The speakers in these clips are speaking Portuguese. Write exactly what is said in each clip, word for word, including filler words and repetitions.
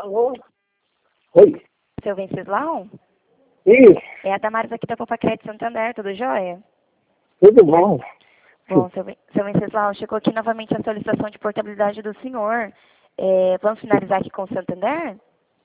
Alô? Oi. Seu Venceslau? Isso, É a Damares aqui da Popacred Santander, tudo jóia? tudo bom? Bom, seu, Ven- seu Venceslau, chegou aqui novamente a solicitação de portabilidade do senhor. É, vamos finalizar aqui com o Santander?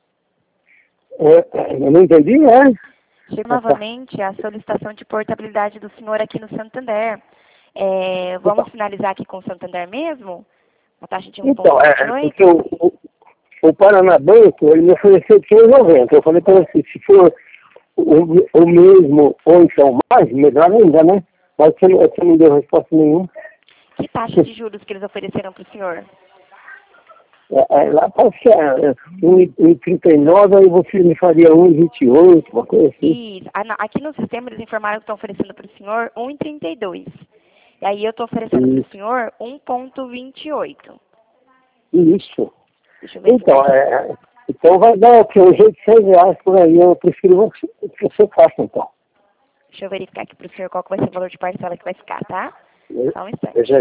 É, eu não entendi, né? Chegou novamente a solicitação de portabilidade do senhor aqui no Santander. É, vamos Então, finalizar aqui com o Santander mesmo? Uma taxa de então é, é porque um vírgula vinte e oito? o, o, o Paraná Banco, ele me ofereceu quinze e noventa. Eu falei para ele assim, se for o, o mesmo ou então mais, melhor ainda, né? Mas você, não- você não deu resposta nenhuma. Que taxa de juros que eles ofereceram para o senhor? É, é, lá pode ser é, um e trinta e nove, aí você me faria um e vinte e oito, uma coisa assim. Isso. Ah, não, aqui no sistema eles informaram que estão oferecendo para o senhor um vírgula trinta e dois. E aí eu estou oferecendo para o Isso. senhor um vírgula vinte e oito. Isso. Deixa eu verificar Então, aqui. é, então vai dar o quê? Uns oitocentos reais por aí. Eu prefiro que que você faça, então. Deixa eu verificar aqui para o senhor qual que vai ser o valor de parcela que vai ficar, tá? Eu, Só um eu instante. já,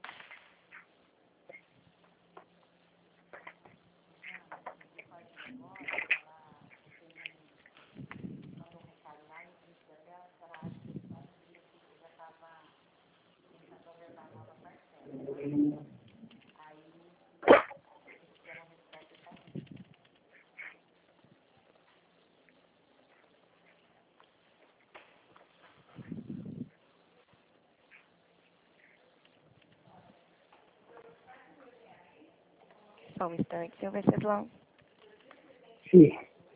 Só um instante, senhor Venceslau. sim.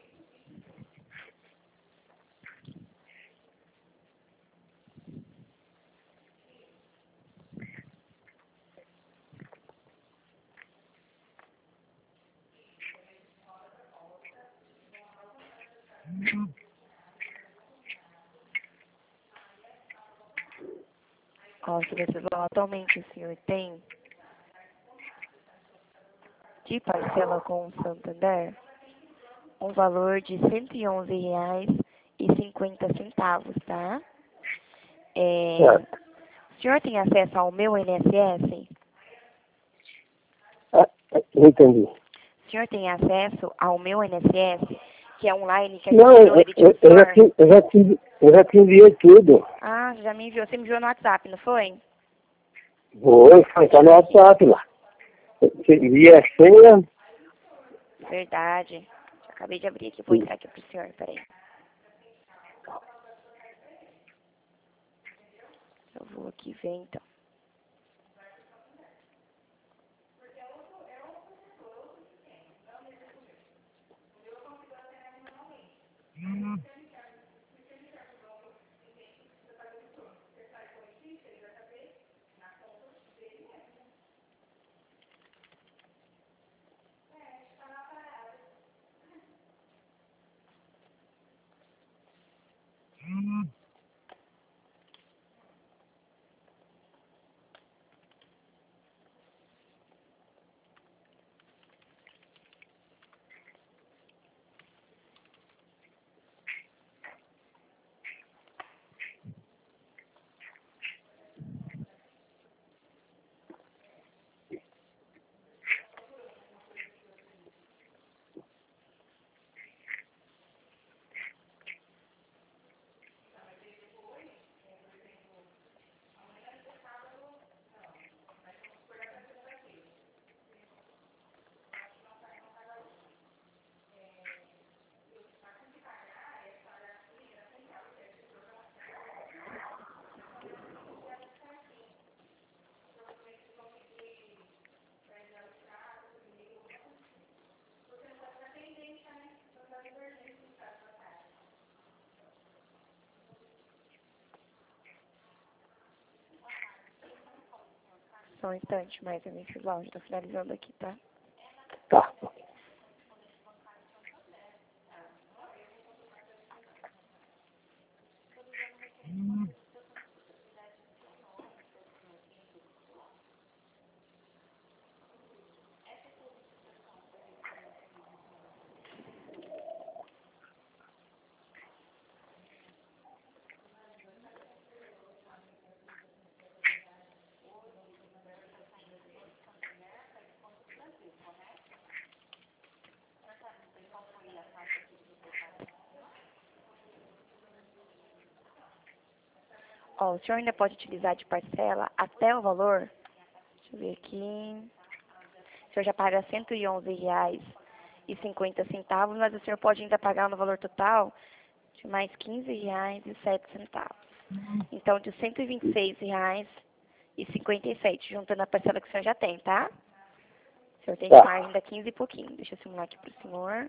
Ó, senhor Venceslau, atualmente o senhor tem de parcela com o Santander um valor de cento e onze reais e cinquenta centavos, tá? É, Certo. o senhor tem acesso ao meu I N S S? Ah, eu entendi. O senhor tem acesso ao meu I N S S, que é online, que a gente Não, enviou eu, ele de eu, eu, já, senhor? te, eu, já te, eu já te enviei tudo. Ah, você já me enviou. Você me enviou no WhatsApp, não foi? Vou, vai estar no Deixa eu ver aqui. WhatsApp lá. Você envia a senha. Verdade. Já acabei de abrir aqui. Vou entrar aqui pro senhor, peraí. Eu vou aqui ver, então. Só um instante, mais eu me fiz lá. Já tô finalizando aqui, tá? Tá. Ó, o senhor ainda pode utilizar de parcela até o valor, deixa eu ver aqui, o senhor já paga cento e onze reais e cinquenta centavos, mas o senhor pode ainda pagar no valor total de mais quinze reais e sete centavos. Então, de cento e vinte e seis reais e cinquenta e sete, juntando a parcela que o senhor já tem, tá? O senhor tem de Tá. margem da quinze e pouquinho. Deixa eu simular aqui pro senhor.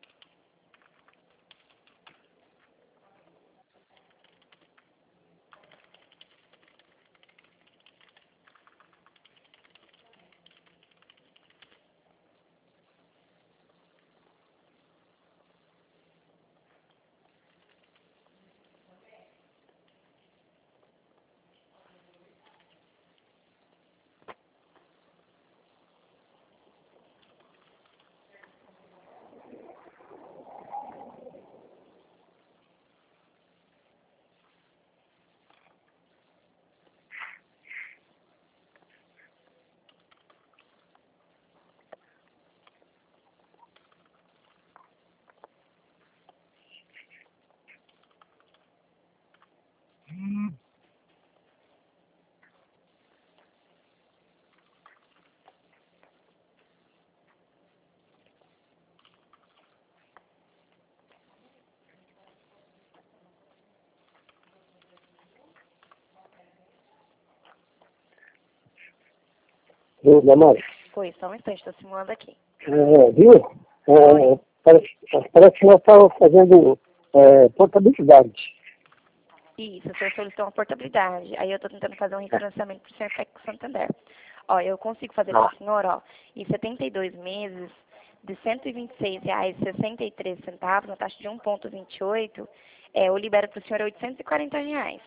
Viu, Damares? Foi, só um instante, estou simulando aqui. É, viu? É, parece, parece que nós estávamos fazendo é, portabilidade. Isso, o senhor solicitou uma portabilidade. Aí eu estou tentando fazer um refinanciamento para o senhor P E C Santander. Ó, eu consigo fazer para Ah, o senhor, ó, em setenta e dois meses, de cento e vinte e seis reais e sessenta e três centavos, na taxa de um vírgula vinte e oito, é, eu libero para o senhor oitocentos e quarenta reais.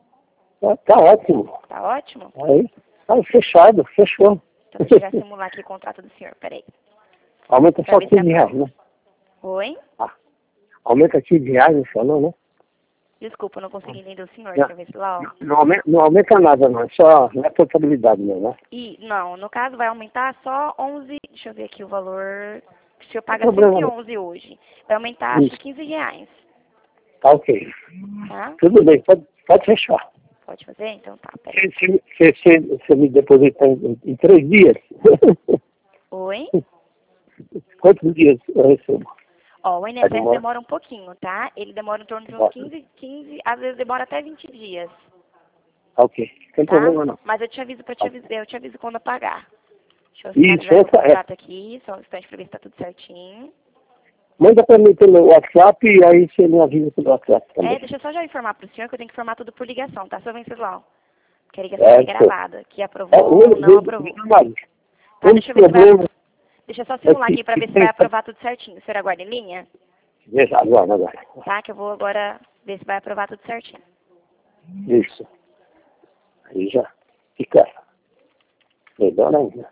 tá, tá ótimo. Tá ótimo? Aí, tá fechado, fechou. Então deixa eu já simular aqui o contrato do senhor, peraí. Aumenta Pra só ver se quinze reais, aprova. né? Oi? Ah, aumenta quinze reais, não falou, né? Desculpa, eu não consegui entender o senhor, Não, deixa eu ver se lá, ó. não, não aumenta, não aumenta nada, não. É só não é portabilidade, não, né? E, não, no caso vai aumentar só onze, deixa eu ver aqui o valor, o senhor Não tem paga cento problema, e não. onze hoje. Vai aumentar, acho que Isso, quinze reais, tá ok. tá? Tudo bem, pode, pode fechar. Pode fazer? Então tá, peraí. Você, você, você, você me deposita em, em três dias? Oi? Quantos dias eu recebo? Ó, o Vai I N S S demorar? demora um pouquinho, tá? Ele demora em torno de uns quinze, quinze, às vezes demora até vinte dias, Tá ok, não tem tá? problema não. Mas eu te aviso para te Tá. avisar, eu te aviso quando eu pagar. Deixa eu Isso, finalizar meu essa é. contrato aqui, só um instante pra ver se tá tudo certinho. Manda pra mim pelo WhatsApp e aí você me avisa pelo WhatsApp É, também. deixa eu só já informar pro senhor que eu tenho que informar tudo por ligação, tá, seu Venceslau? Que a ligação vai ser Certo. gravada, que É, aprovou o, ou não o, aprovou. o, Maria, Tá, um deixa eu ver se vai... problema Deixa eu só é simular que, aqui pra que ver se vai tem... aprovar tudo certinho. O senhor aguarda em linha? Veja, agora, agora. Tá, que eu vou agora ver se vai aprovar tudo certinho. Isso. Aí já fica melhor ainda.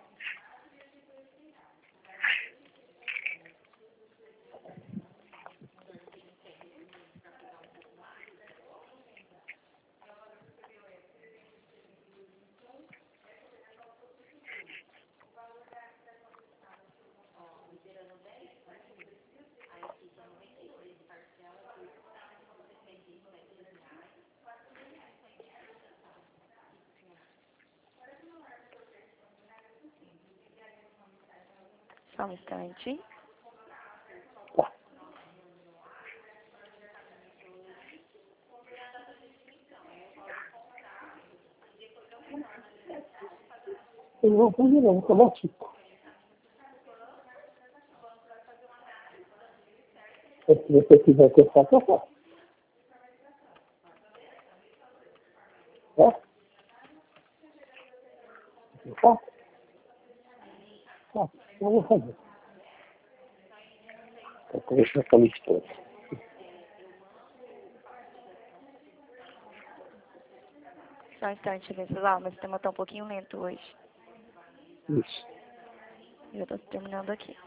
Só um instante. Tá. Eu não vou fazer não, automático. Se você quiser testar, eu faço. É? Eu faço? Tá, eu vou fazer. Estou conversando com a minha esposa. Só um instante, Venceslau, meu sistema tá um pouquinho lento hoje. Isso. Eu tô terminando aqui.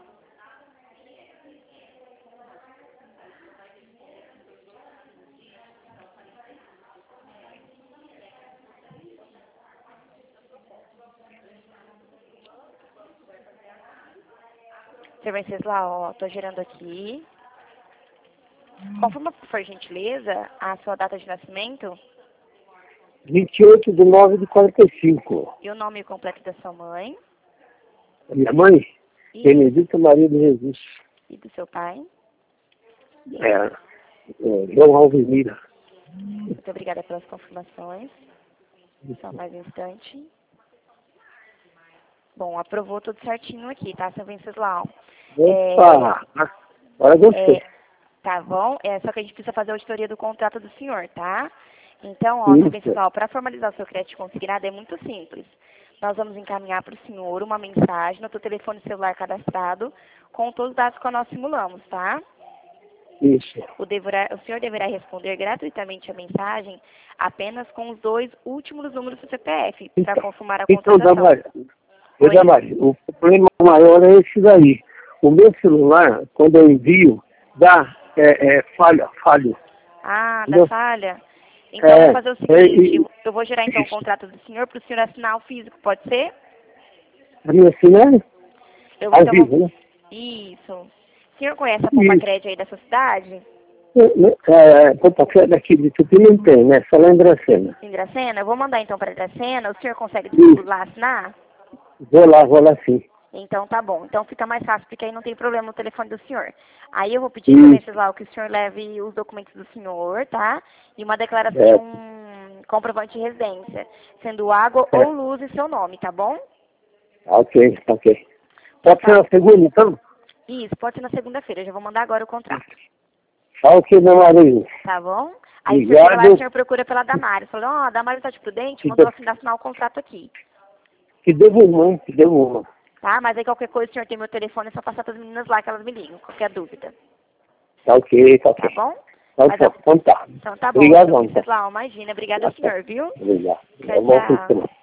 Seu Venceslau, ó, tô gerando aqui. Confirma, por gentileza, a sua data de nascimento. vinte e oito de nove de quarenta e cinco. E o nome completo da sua mãe? Minha mãe? E, Benedita Maria de Jesus. e do seu pai? É, é, João Alvemira. Muito obrigada pelas confirmações. Só mais um instante. Bom, aprovou tudo certinho aqui, tá, seu Venceslau? Opa! Agora gostei. É, tá bom? É, só que a gente precisa fazer a auditoria do contrato do senhor, tá? Então, ó, Isso. seu Venceslau, para formalizar o seu crédito consignado é muito simples. Nós vamos encaminhar para o senhor uma mensagem no seu telefone celular cadastrado com todos os dados que nós simulamos, tá? Isso. O, deverá, o senhor deverá responder gratuitamente a mensagem apenas com os dois últimos números do C P F para Então, confirmar a então contratação. Damares, eu, Damares, o problema maior é esse daí. O meu celular, quando eu envio, dá é, é, falha, falho. Ah, da Entendeu? falha. Então, É, vou fazer o é, seguinte, e- eu vou gerar então o isso. contrato do senhor para o senhor assinar o físico, pode ser? A minha assinatura Eu, ao então, vivo, vou... né? Isso. O senhor conhece a Pompa Isso. Crédito aí dessa cidade? É, Pompa Crédito daqui de Tupi não tem, né? Só lá em Dracena. Em Dracena? Eu vou mandar então para Dracena, o senhor consegue Isso. lá assinar? Vou lá, vou lá sim. Então tá bom. Então fica mais fácil, porque aí não tem problema no telefone do senhor. Aí eu vou pedir, Isso. seu Venceslau, que o senhor leve os documentos do senhor, tá? E uma declaração, É. um comprovante de residência, sendo água É. ou luz em seu nome, tá bom? Ok, ok. Pode ser na segunda, então? Isso, pode ser na segunda-feira. Eu já vou mandar agora o contrato. Tá ok, Damares. Tá bom? Aí o senhor chega lá e o Obrigado. senhor procura pela Damares. Falou, ó, a Damares tá de prudente, Que, mandou de, assinar, assinar o contrato aqui. que devolvam, que devolvam. Tá? Mas aí qualquer coisa, o senhor tem meu telefone, é só passar para as meninas lá que elas me ligam, qualquer dúvida. Tá ok, tá Tá ok. bom? Tá Mas ok, eu- então tá. Então tá bom, Obrigado, seu então. Venceslau, imagina. Obrigada, senhor, viu? Obrigado. Tchau, É bom tchau. funcionar.